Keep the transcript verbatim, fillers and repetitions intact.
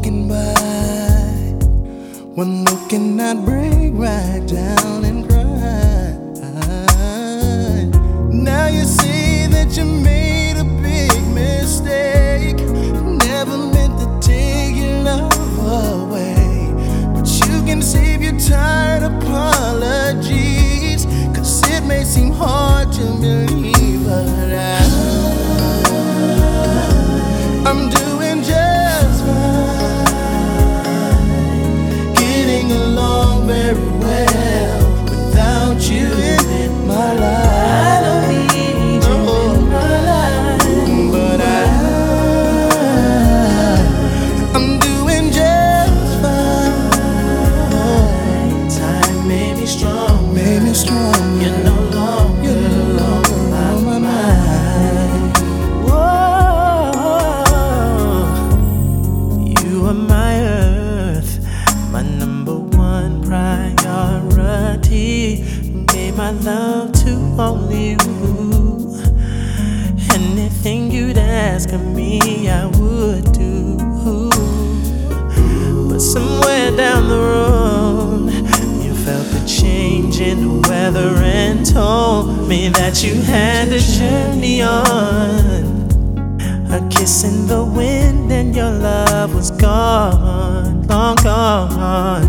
walking by, one look and I'd break right down and cry. Now you see that you made a big mistake. Never meant to take your love away, but you can save your tired apologies, cause it may seem hard to believe, but I, I'm doing just fine, getting along very well without you in my life. I don't need you in my life, but I, I'm doing just fine. time made me strong, Made me strong. you're no longer, You're no longer on my mind. Whoa, you are my earth, my number one priority. Gave my love to only you. Anything you'd ask of me, I would do. But somewhere down the road, you felt the change in the weather and told me that you had to journey on. A kiss in the wind and your love was gone, long gone.